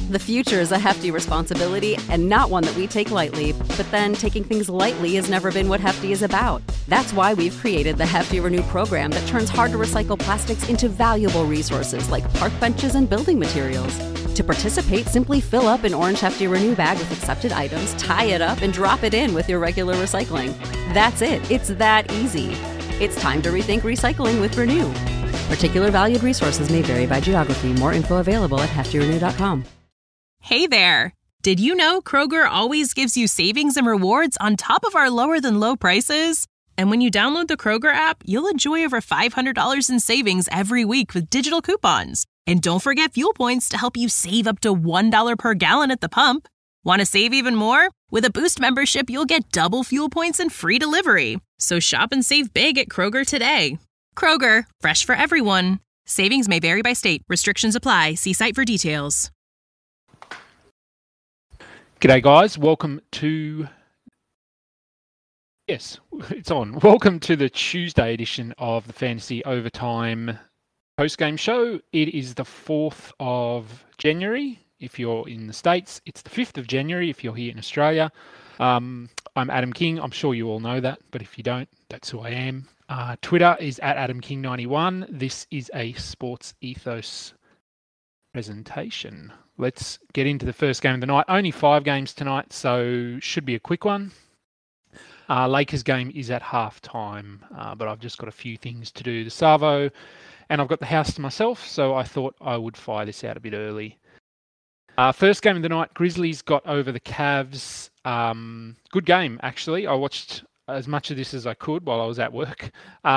The future is a hefty responsibility and not one that we take lightly. But then taking things lightly has never been what Hefty is about. That's why we've created the Hefty Renew program that turns hard-to-recycle plastics into valuable resources like park benches and building materials. To participate, simply fill up an orange Hefty Renew bag with accepted items, tie it up, and drop it in with your regular recycling. That's it. It's that easy. It's time to rethink recycling with Renew. Particular valued resources may vary by geography. More info available at heftyrenew.com. Hey there! Did you know Kroger always gives you savings and rewards on top of our lower-than-low prices? And when you download the Kroger app, you'll enjoy over $500 in savings every week with digital coupons. And don't forget fuel points to help you save up to $1 per gallon at the pump. Want to save even more? With a Boost membership, you'll get double fuel points and free delivery. So shop and save big at Kroger today. Kroger, fresh for everyone. Savings may vary by state. Restrictions apply. See site for details. G'day guys, welcome to... Yes, it's on. Welcome to the Tuesday edition of the Fantasy Overtime post-game show. It is the 4th of January if you're in the States. It's the 5th of January if you're here in Australia. I'm Adam King. I'm sure you all know that, but if you don't, that's who I am. Twitter is at AdamKing91. This is a Sports Ethos presentation. Let's get into the first game of the night. Only 5 games tonight, so should be a quick one. Lakers game is at halftime, but I've just got a few things to do. The Savo, and I've got the house to myself, so I thought I would fire this out a bit early. First game of the night, Grizzlies got over the Cavs. Good game, actually. I watched as much of this as I could while I was at work.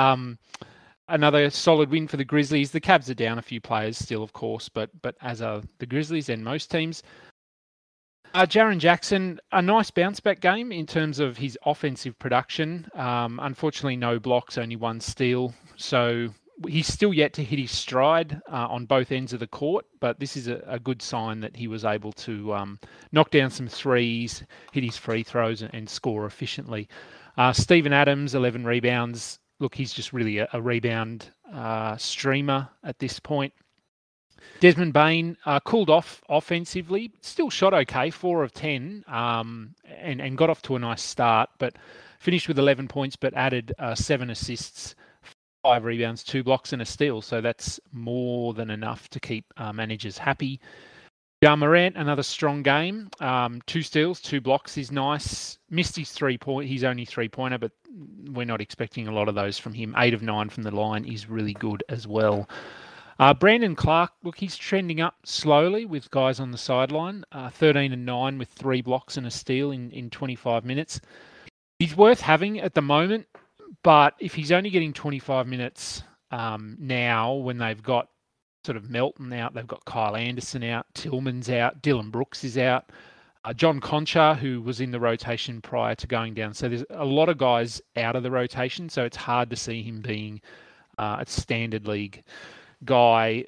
Another solid win for the Grizzlies. The Cavs are down a few players still, of course, but as are the Grizzlies and most teams. Jaren Jackson, a nice bounce-back game in terms of his offensive production. Unfortunately, no blocks, only 1 steal. So he's still yet to hit his stride on both ends of the court, but this is a good sign that he was able to knock down some threes, hit his free throws, and score efficiently. Steven Adams, 11 rebounds. Look, he's just really a rebound streamer at this point. Desmond Bane cooled off offensively, still shot okay, 4 of 10, and got off to a nice start, but finished with 11 points, but added 7 assists, 5 rebounds, 2 blocks, and a steal. So that's more than enough to keep managers happy. Ja Morant, another strong game. 2 steals, 2 blocks is nice. Missed his his only 3-pointer, but we're not expecting a lot of those from him. 8 of 9 from the line is really good as well. Brandon Clark, look, he's trending up slowly with guys on the sideline. 13 and 9 with 3 blocks and a steal in 25 minutes. He's worth having at the moment, but if he's only getting 25 minutes now when they've got sort of Melton out, they've got Kyle Anderson out, Tillman's out, Dylan Brooks is out, John Concha, who was in the rotation prior to going down. So there's a lot of guys out of the rotation, so it's hard to see him being a standard league guy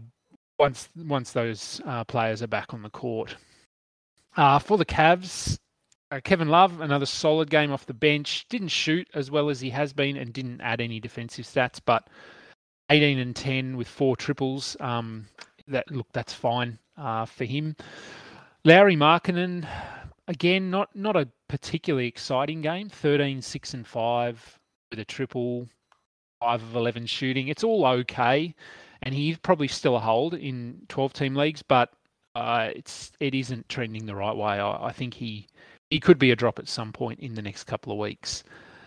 once those players are back on the court. For the Cavs, Kevin Love, another solid game off the bench. Didn't shoot as well as he has been and didn't add any defensive stats, but 18 and 10 with 4 triples. That's fine for him. Lauri Markkanen, again, not a particularly exciting game. 13, 6 and 5 with a triple, 5 of 11 shooting. It's all okay, and he's probably still a hold in 12-team leagues, but it isn't trending the right way. I think he could be a drop at some point in the next couple of weeks.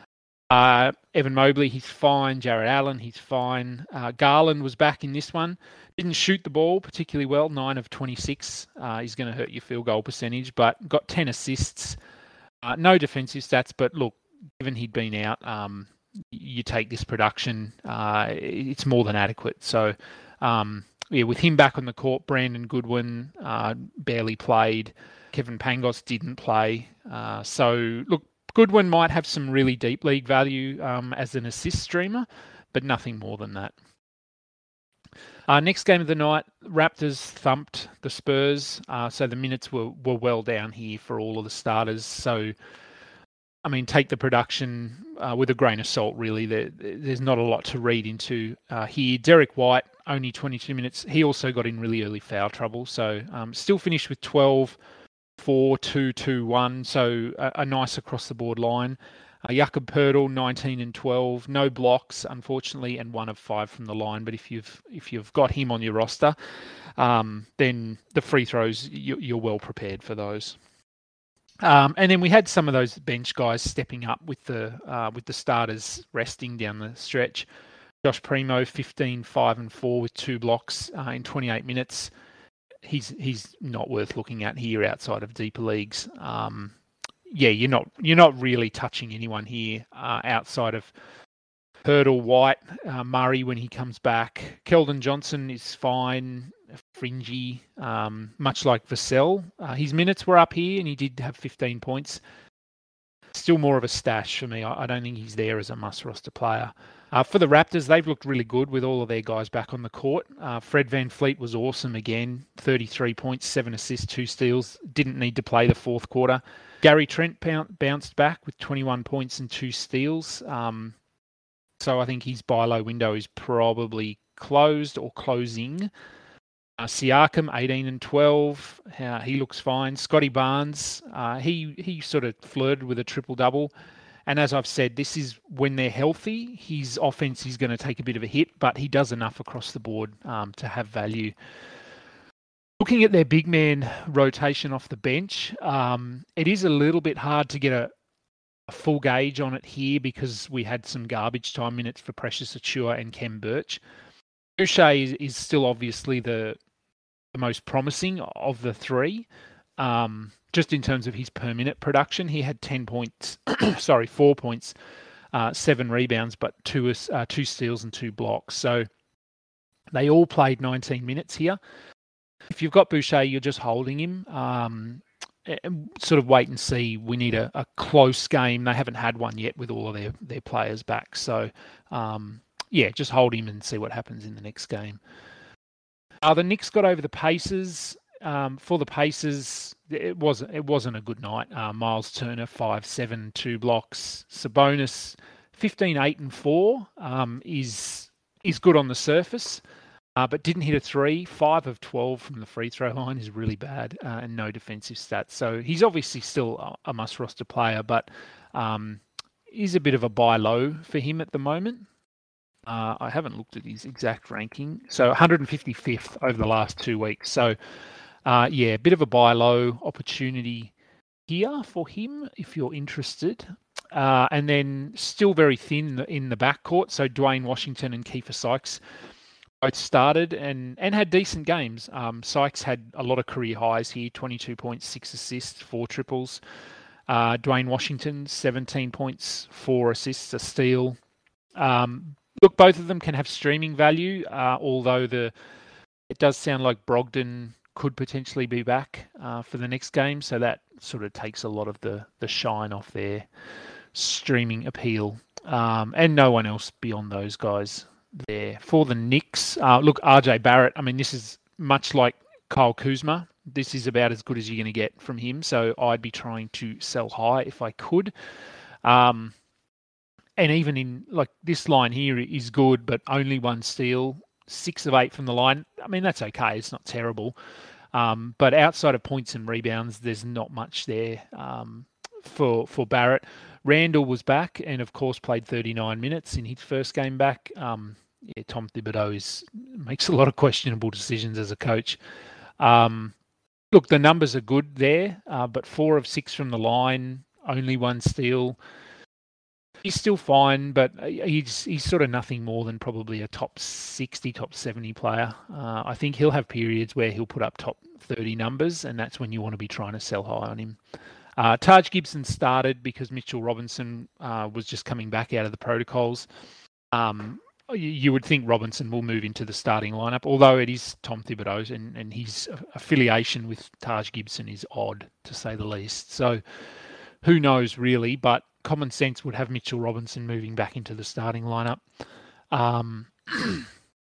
Evan Mobley, he's fine. Jared Allen, he's fine. Garland was back in this one. Didn't shoot the ball particularly well, 9 of 26. He's going to hurt your field goal percentage, but got 10 assists. No defensive stats, but look, given he'd been out, you take this production, it's more than adequate. So, with him back on the court, Brandon Goodwin barely played. Kevin Pangos didn't play. So, look, Goodwin might have some really deep league value as an assist streamer, but nothing more than that. Next game of the night, Raptors thumped the Spurs. So the minutes were well down here for all of the starters. So I mean, take the production with a grain of salt, really. There's not a lot to read into here. Derek White, only 22 minutes. He also got in really early foul trouble. So still finished with 12, 4, 2, 2, 1. So a nice across-the-board line. Jakob Poeltl, 19 and 12. No blocks, unfortunately, and 1 of 5 from the line. But if you've got him on your roster, then the free throws, you're well prepared for those. And then we had some of those bench guys stepping up with the starters resting down the stretch. Josh Primo, 15, 5 and 4 with 2 blocks in 28 minutes. He's not worth looking at here outside of deeper leagues. You're not really touching anyone here outside of Poeltl, White, Murray when he comes back. Keldon Johnson is fine. Fringy, much like Vassell. His minutes were up here and he did have 15 points. Still more of a stash for me. I don't think he's there as a must-roster player. For the Raptors, they've looked really good with all of their guys back on the court. Fred VanVleet was awesome again. 33 points, 7 assists, 2 steals. Didn't need to play the fourth quarter. Gary Trent bounced back with 21 points and 2 steals. So I think his buy low window is probably closed or closing. Siakam, 18 and 12. He looks fine. Scotty Barnes, he sort of flirted with a triple-double. And as I've said, this is when they're healthy. His offense is going to take a bit of a hit, but he does enough across the board to have value. Looking at their big man rotation off the bench, it is a little bit hard to get a full gauge on it here because we had some garbage time minutes for Precious Achiuwa and Kem Birch. Boucher is still obviously the most promising of the three. Just in terms of his per minute production, he had 10 points, 4 points, 7 rebounds, but 2 steals and 2 blocks. So they all played 19 minutes here. If you've got Boucher, you're just holding him. And sort of wait and see. We need a close game. They haven't had one yet with all of their players back. So, just hold him and see what happens in the next game. The Knicks got over the Pacers. For the Pacers, it wasn't a good night. Miles Turner, 5-7, 2 blocks. Sabonis, 15, 8 and 4 is good on the surface, but didn't hit a 3. 5 of 12 from the free throw line is really bad, and no defensive stats. So he's obviously still a must roster player, but is a bit of a buy low for him at the moment. I haven't looked at his exact ranking. So 155th over the last 2 weeks. So, a bit of a buy low opportunity here for him if you're interested. And then still very thin in the backcourt. So Dwayne Washington and Kiefer Sykes both started and had decent games. Sykes had a lot of career highs here, 22 points, 6 assists, 4 triples. Dwayne Washington, 17 points, 4 assists, a steal. Look, both of them can have streaming value, although it does sound like Brogdon could potentially be back for the next game, so that sort of takes a lot of the shine off their streaming appeal. And no one else beyond those guys there. For the Knicks, look, RJ Barrett, I mean, this is much like Kyle Kuzma. This is about as good as you're going to get from him, so I'd be trying to sell high if I could. And even in, like, this line here is good, but only 1 steal, 6 of 8 from the line. I mean, that's okay. It's not terrible. But outside of points and rebounds, there's not much there for Barrett. Randall was back and, of course, played 39 minutes in his first game back. Tom Thibodeau makes a lot of questionable decisions as a coach. Look, the numbers are good there, but 4 of 6 from the line, only 1 steal. He's still fine, but he's sort of nothing more than probably a top 60, top 70 player. I think he'll have periods where he'll put up top 30 numbers, and that's when you want to be trying to sell high on him. Taj Gibson started because Mitchell Robinson was just coming back out of the protocols. You would think Robinson will move into the starting lineup, although it is Tom Thibodeau, and his affiliation with Taj Gibson is odd, to say the least. So who knows, really, but common sense would have Mitchell Robinson moving back into the starting lineup.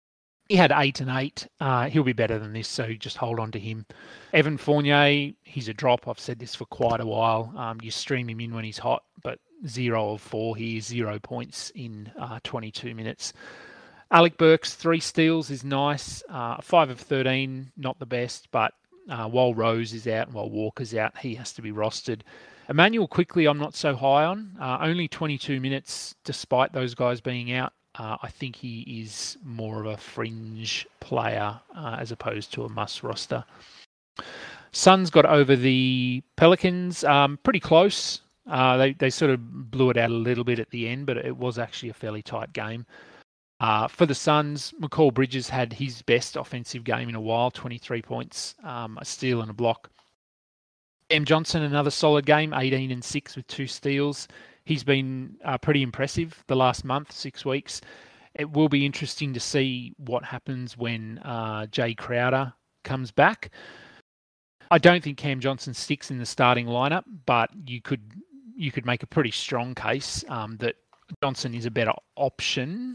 He had 8 and 8. He'll be better than this, so just hold on to him. Evan Fournier, he's a drop. I've said this for quite a while. You stream him in when he's hot, but 0 of 4 here, 0 points in 22 minutes. Alec Burks, 3 steals is nice. 5 of 13, not the best, but while Rose is out and while Walker's out, he has to be rostered. Emmanuel Quickly, I'm not so high on. Only 22 minutes despite those guys being out. I think he is more of a fringe player as opposed to a must roster. Suns got over the Pelicans pretty close. They sort of blew it out a little bit at the end, but it was actually a fairly tight game. For the Suns, McCall Bridges had his best offensive game in a while, 23 points, a steal and a block. Cam Johnson, another solid game, 18 and 6 with 2 steals. He's been pretty impressive the last month, 6 weeks. It will be interesting to see what happens when Jay Crowder comes back. I don't think Cam Johnson sticks in the starting lineup, but you could make a pretty strong case that Johnson is a better option.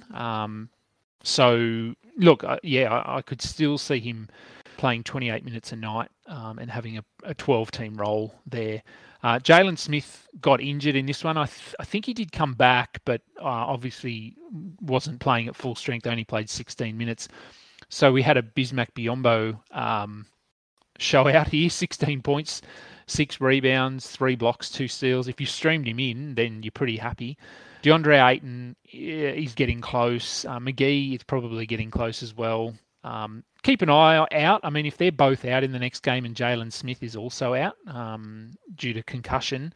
So, look, I could still see him playing 28 minutes a night and having a 12-team role there. Jalen Smith got injured in this one. I think he did come back, but obviously wasn't playing at full strength, only played 16 minutes. So we had a Bismack Biyombo show out here, 16 points, 6 rebounds, 3 blocks, 2 steals. If you streamed him in, then you're pretty happy. DeAndre Ayton, he's getting close. McGee is probably getting close as well. Keep an eye out. I mean, if they're both out in the next game and Jalen Smith is also out due to concussion,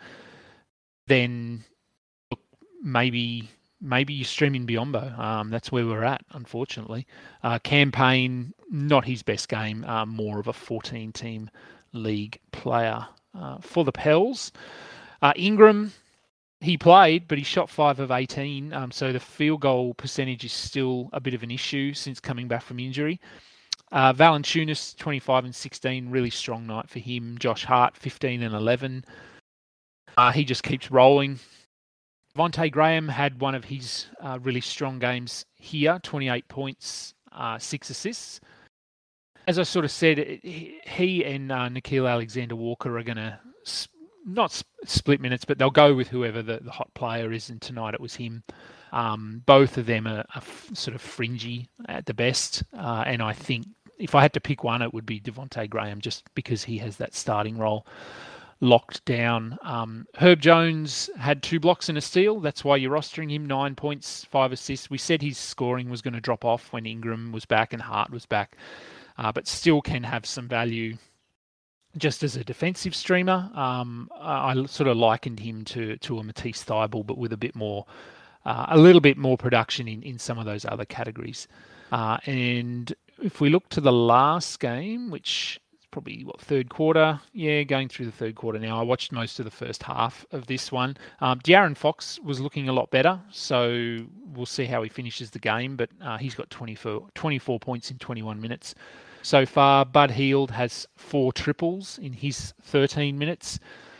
then look, maybe you stream in Biyombo. That's where we're at, unfortunately. Campaign, not his best game, more of a 14-team league player. For the Pels, Ingram, he played, but he shot 5 of 18. So the field goal percentage is still a bit of an issue since coming back from injury. Valanciunas, 25 and 16, really strong night for him. Josh Hart, 15 and 11. He just keeps rolling. Devontae Graham had one of his really strong games here, 28 points, 6 assists. As I sort of said, he and Nickeil Alexander-Walker are going to not split minutes, but they'll go with whoever the hot player is, and tonight it was him. Both of them are sort of fringy at the best, and I think if I had to pick one, it would be Devontae Graham, just because he has that starting role locked down. Herb Jones had 2 blocks and a steal. That's why you're rostering him, 9 points, 5 assists. We said his scoring was going to drop off when Ingram was back and Hart was back, but still can have some value just as a defensive streamer. I sort of likened him to a Matisse Thybulle, but with a little bit more production in some of those other categories. And if we look to the last game, which is probably, third quarter? Yeah, going through the third quarter now. I watched most of the first half of this one. De'Aaron Fox was looking a lot better, so we'll see how he finishes the game, but he's got 24 points in 21 minutes. So far, Bud Hield has 4 triples in his 13 minutes.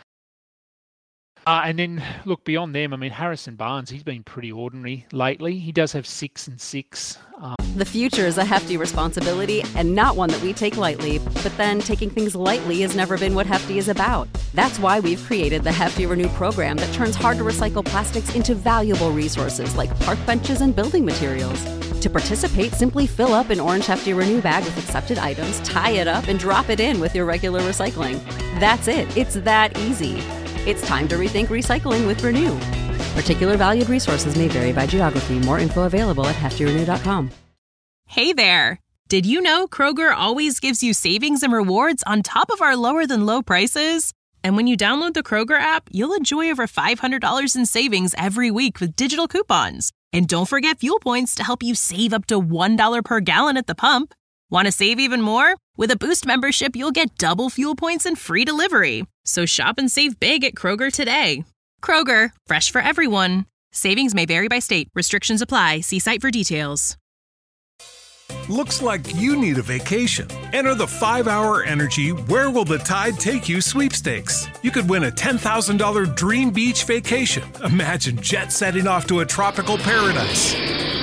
And then, look, beyond them, I mean, Harrison Barnes, he's been pretty ordinary lately. He does have 6 and 6. The future is a hefty responsibility and not one that we take lightly. But then taking things lightly has never been what Hefty is about. That's why we've created the Hefty Renew program that turns hard-to-recycle plastics into valuable resources like park benches and building materials. To participate, simply fill up an orange Hefty Renew bag with accepted items, tie it up, and drop it in with your regular recycling. That's it. It's that easy. It's time to rethink recycling with Renew. Particular valued resources may vary by geography. More info available at heftyrenew.com. Hey there! Did you know Kroger always gives you savings and rewards on top of our lower than low prices? And when you download the Kroger app, you'll enjoy over $500 in savings every week with digital coupons. And don't forget fuel points to help you save up to $1 per gallon at the pump. Want to save even more? With a Boost membership, you'll get double fuel points and free delivery. So shop and save big at Kroger today. Kroger, fresh for everyone. Savings may vary by state. Restrictions apply. See site for details. Looks like you need a vacation. Enter the 5-Hour Energy Where Will the Tide Take You sweepstakes. You could win a $10,000 dream beach vacation. Imagine jet setting off to a tropical paradise.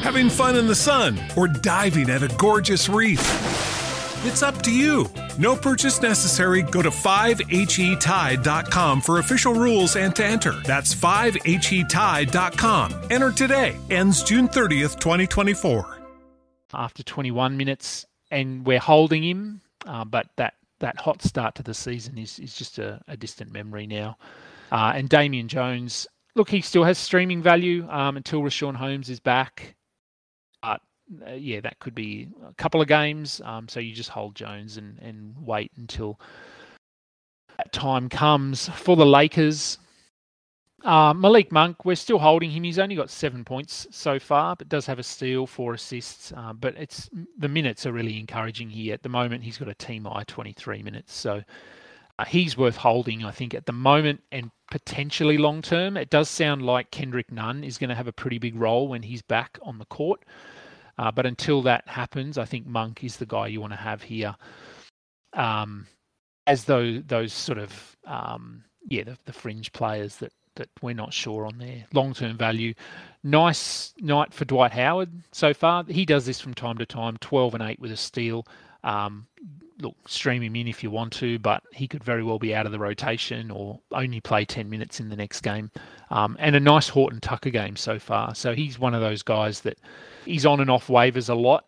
having fun in the sun, or diving at a gorgeous reef. It's up to you. No purchase necessary. Go to 5HETide.com for official rules and to enter. That's 5HETide.com. Enter today. Ends June 30th, 2024. After 21 minutes, and we're holding him, but that hot start to the season is just a distant memory now. And Damian Jones, look, he still has streaming value until Rashawn Holmes is back. But that could be a couple of games. So you just hold Jones and wait until that time comes. For the Lakers, Malik Monk, we're still holding him. He's only got 7 points so far, but does have a steal, 4 assists. But the minutes are really encouraging here. At the moment, he's got a team high 23 minutes. So he's worth holding, I think, at the moment and potentially long term. It does sound like Kendrick Nunn is going to have a pretty big role when he's back on the court. But until that happens, I think Monk is the guy you want to have here. As those sort of, the fringe players that we're not sure on their long-term value. Nice night for Dwight Howard so far. He does this from time to time, 12 and 8 with a steal. Look, stream him in if you want to, but he could very well be out of the rotation or only play 10 minutes in the next game. And a nice Horton Tucker game so far. So he's one of those guys that he's on and off waivers a lot.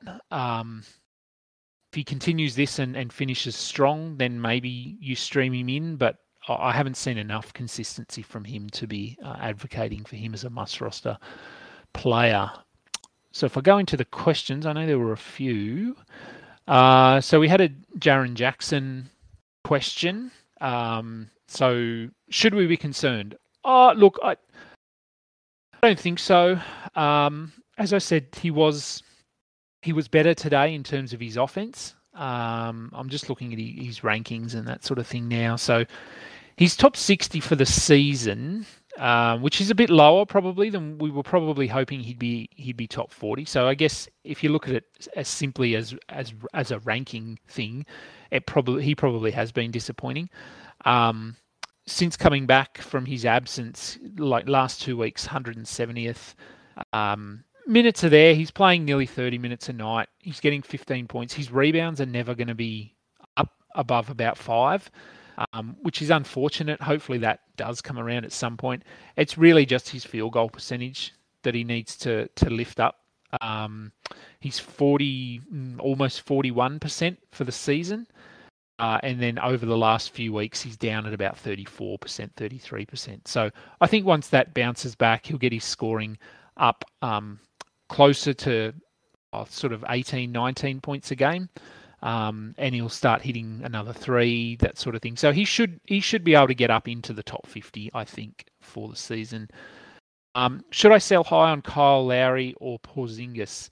If he continues this and finishes strong, then maybe you stream him in, but I haven't seen enough consistency from him to be advocating for him as a must-roster player. So if I go into the questions, I know there were a few. So we had a Jaren Jackson question. So should we be concerned? Look, I don't think so. As I said, he was better today in terms of his offense. I'm just looking at his rankings and that sort of thing now. So he's top 60 for the season, which is a bit lower probably than we were probably hoping he'd be top 40. So I guess if you look at it as simply as a ranking thing, he probably has been disappointing. Since coming back from his absence, like last 2 weeks, 170th. Minutes are there. He's playing nearly 30 minutes a night. He's getting 15 points. His rebounds are never going to be up above about 5. Which is unfortunate. Hopefully that does come around at some point. It's really just his field goal percentage that he needs to lift up. He's almost 41% for the season. And then over the last few weeks, he's down at about 34%, 33%. So I think once that bounces back, he'll get his scoring up closer to sort of 18, 19 points a game. And he'll start hitting another 3, that sort of thing. So he should be able to get up into the top 50, I think, for the season. Should I sell high on Kyle Lowry or Porzingis?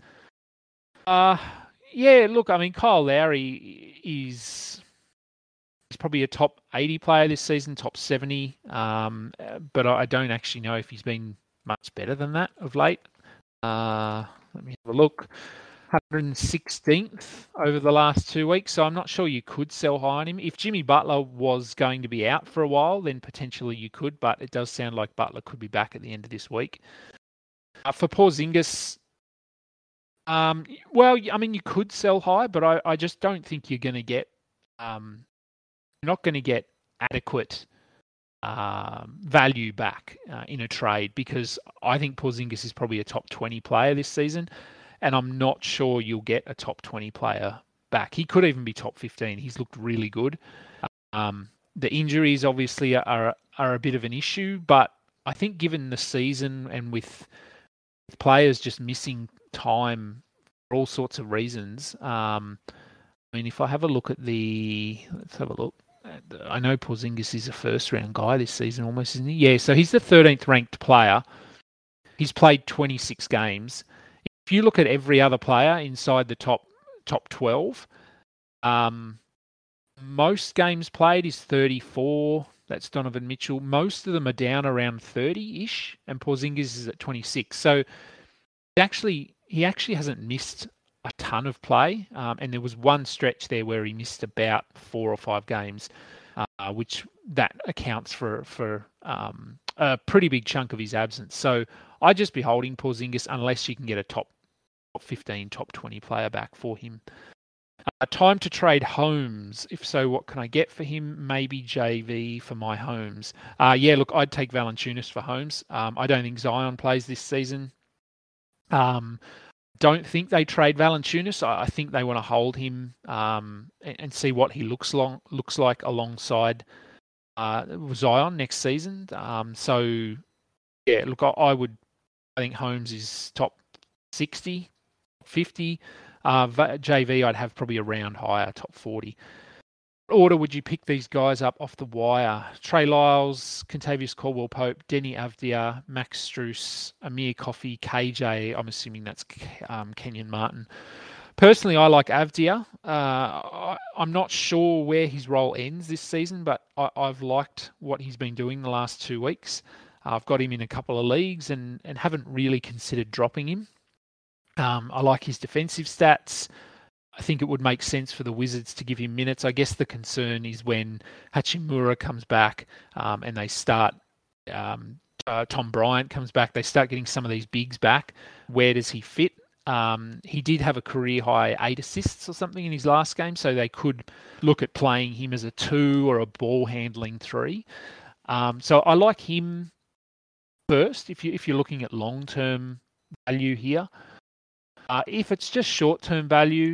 Look, I mean, Kyle Lowry is probably a top 80 player this season, top 70. But I don't actually know if he's been much better than that of late. Let me have a look. 116th over the last 2 weeks, so I'm not sure you could sell high on him. If Jimmy Butler was going to be out for a while, then potentially you could, but it does sound like Butler could be back at the end of this week. For Porzingis, you could sell high, but I just don't think you're going to get, not going to get adequate value back in a trade, because I think Porzingis is probably a top 20 player this season. And I'm not sure you'll get a top 20 player back. He could even be top 15. He's looked really good. The injuries obviously are a bit of an issue, but I think given the season and with players just missing time for all sorts of reasons, if I have a look at let's have a look. I know Porzingis is a first-round guy this season almost, isn't he? Yeah, so he's the 13th ranked player. He's played 26 games. If you look at every other player inside the top 12, most games played is 34. That's Donovan Mitchell. Most of them are down around 30-ish, and Porzingis is at 26. So he actually hasn't missed a ton of play, and there was one stretch there where he missed about 4 or 5 games, which that accounts for a pretty big chunk of his absence. So I'd just be holding Porzingis unless you can get a top top 15, top 20 player back for him. Time to trade Holmes. If so, what can I get for him? Maybe JV for my Holmes. Yeah, look, I'd take Valanciunas for Holmes. I don't think Zion plays this season. Don't think they trade Valanciunas. I think they want to hold him and see what he looks like alongside Zion next season. So, yeah, look, I think Holmes is top 60, 50. JV, I'd have probably a round higher, top 40. What order would you pick these guys up off the wire? Trey Lyles, Kentavious Caldwell-Pope, Denny Avdia, Max Strus, Amir Coffey, KJ. I'm assuming that's Kenyon Martin. Personally, I like Avdia. I'm not sure where his role ends this season, but I've liked what he's been doing the last 2 weeks. I've got him in a couple of leagues and haven't really considered dropping him. I like his defensive stats. I think it would make sense for the Wizards to give him minutes. I guess the concern is when Hachimura comes back and they start, Tom Bryant comes back, they start getting some of these bigs back. Where does he fit? He did have a career high 8 assists or something in his last game, so they could look at playing him as a 2 or a ball handling 3. So I like him first if you're looking at long-term value here. If it's just short-term value,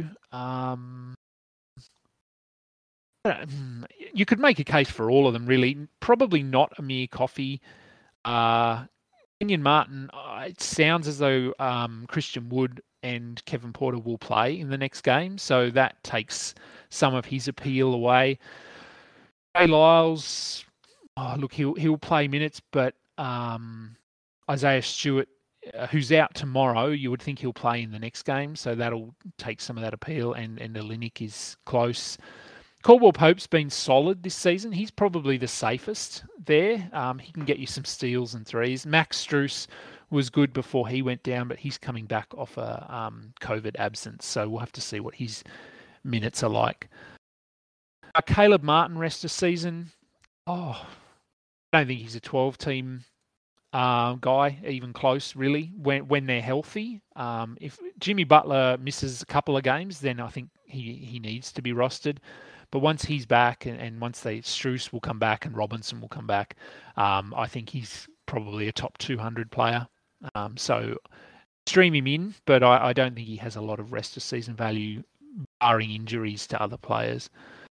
you could make a case for all of them, really. Probably not Amir Coffey. Kenyon Martin, it sounds as though Christian Wood and Kevin Porter will play in the next game, so that takes some of his appeal away. Trey Lyles, look, he'll play minutes, but Isaiah Stewart, who's out tomorrow, you would think he'll play in the next game, so that'll take some of that appeal, and Olynyk is close. Caldwell-Pope's been solid this season. He's probably the safest there. He can get you some steals and threes. Max Strus was good before he went down, but he's coming back off a COVID absence, so we'll have to see what his minutes are like. Caleb Martin rest of season. I don't think he's a 12-team guy, even close, really, when they're healthy. If Jimmy Butler misses a couple of games, then I think he needs to be rostered. But once he's back and once Strus will come back and Robinson will come back, I think he's probably a top 200 player. So stream him in, but I don't think he has a lot of rest of season value, barring injuries to other players.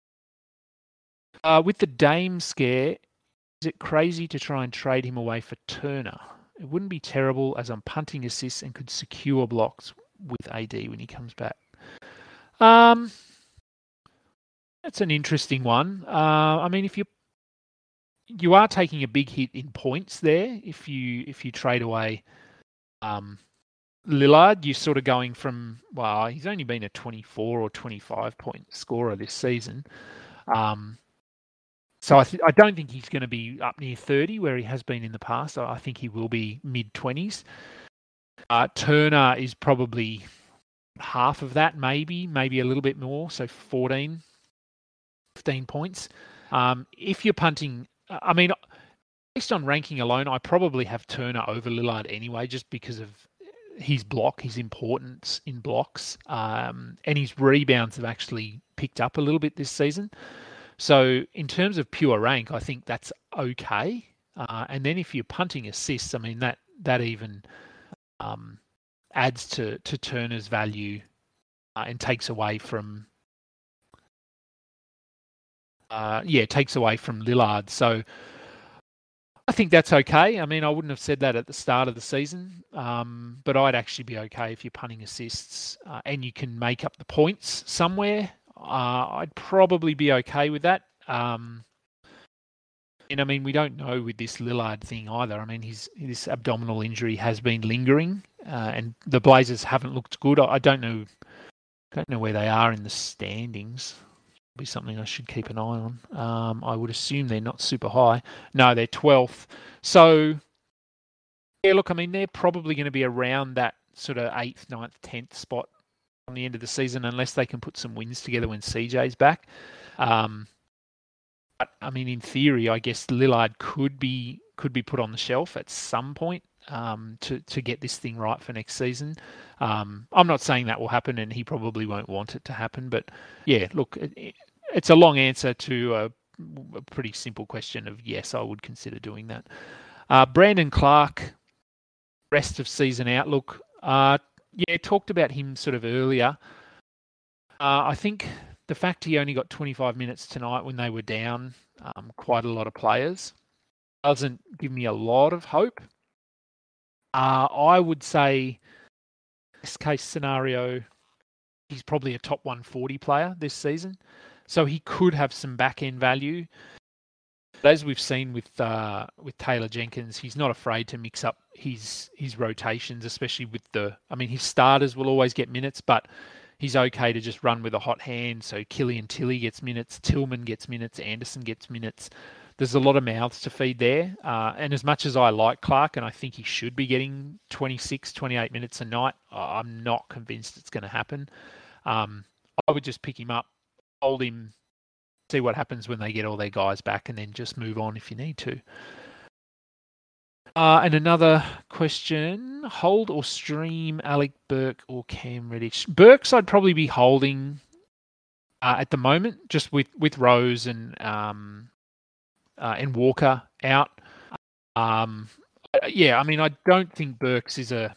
With the Dame scare, is it crazy to try and trade him away for Turner? It wouldn't be terrible, as I'm punting assists and could secure blocks with AD when he comes back. That's an interesting one. I mean, if you are taking a big hit in points there, if you trade away Lillard, you're sort of going from, well, he's only been a 24 or 25 point scorer this season. So I don't think he's going to be up near 30 where he has been in the past. I think he will be mid-20s. Turner is probably half of that, maybe a little bit more, so 15 points. If you're punting, I mean, based on ranking alone, I probably have Turner over Lillard anyway, just because of his importance in blocks, and his rebounds have actually picked up a little bit this season. So in terms of pure rank, I think that's okay. And then if you're punting assists, I mean, that even adds to Turner's value and takes away from Lillard. So I think that's okay. I mean, I wouldn't have said that at the start of the season, but I'd actually be okay if you're punting assists and you can make up the points somewhere. I'd probably be okay with that. And I mean, we don't know with this Lillard thing either. I mean, this abdominal injury has been lingering, and the Blazers haven't looked good. I don't know where they are in the standings. Be something I should keep an eye on. I would assume they're not super high. No, they're 12th. So, yeah, look, I mean, they're probably going to be around that sort of 8th, 9th, 10th spot on the end of the season, unless they can put some wins together when CJ's back. But I mean, in theory, I guess Lillard could be put on the shelf at some point. to get this thing right for next season. I'm not saying that will happen, and he probably won't want it to happen. But yeah, look, it's a long answer to a pretty simple question of yes, I would consider doing that. Brandon Clark, rest of season outlook. Talked about him sort of earlier. I think the fact he only got 25 minutes tonight when they were down quite a lot of players doesn't give me a lot of hope. I would say, best case scenario, he's probably a top 140 player this season. So he could have some back-end value. But as we've seen with Taylor Jenkins, he's not afraid to mix up his rotations, especially with his starters will always get minutes, but he's okay to just run with a hot hand. So Killian Tilly gets minutes, Tillman gets minutes, Anderson gets minutes. There's a lot of mouths to feed there. And as much as I like Clark, and I think he should be getting 26, 28 minutes a night, I'm not convinced it's going to happen. I would just pick him up, hold him, see what happens when they get all their guys back, and then just move on if you need to. And another question, hold or stream Alec Burke or Cam Reddish? Burks I'd probably be holding at the moment, just with Rose and Walker out. I don't think Burks is a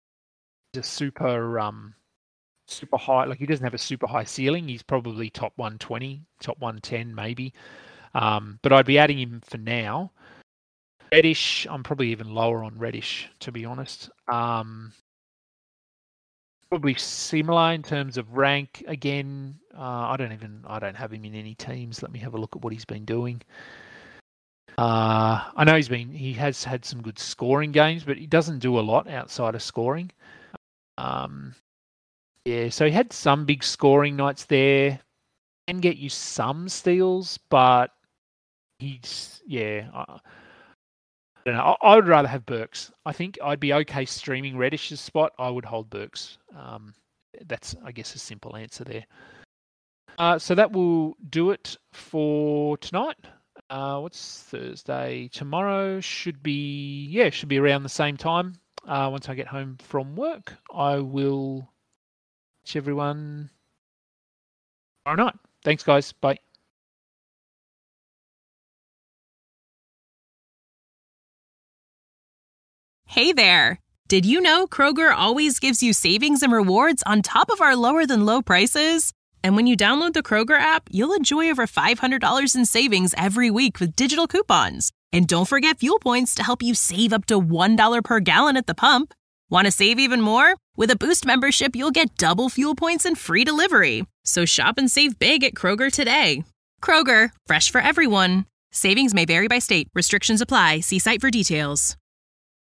super high. Like, he doesn't have a super high ceiling. He's probably top 120, top 110 maybe. But I'd be adding him for now. Reddish, I'm probably even lower on Reddish, to be honest. Probably similar in terms of rank. Again, I don't have him in any teams. Let me have a look at what he's been doing. I know he has had some good scoring games, but he doesn't do a lot outside of scoring. So he had some big scoring nights there. Can get you some steals, but I don't know. I would rather have Burks. I think I'd be okay streaming Reddish's spot. I would hold Burks. That's, I guess, a simple answer there. So that will do it for tonight. What's Thursday? Tomorrow should be around the same time. Once I get home from work, I will catch everyone tomorrow night. Thanks, guys. Bye. Hey there! Did you know Kroger always gives you savings and rewards on top of our lower-than-low prices? And when you download the Kroger app, you'll enjoy over $500 in savings every week with digital coupons. And don't forget fuel points to help you save up to $1 per gallon at the pump. Want to save even more? With a Boost membership, you'll get double fuel points and free delivery. So shop and save big at Kroger today. Kroger, fresh for everyone. Savings may vary by state. Restrictions apply. See site for details.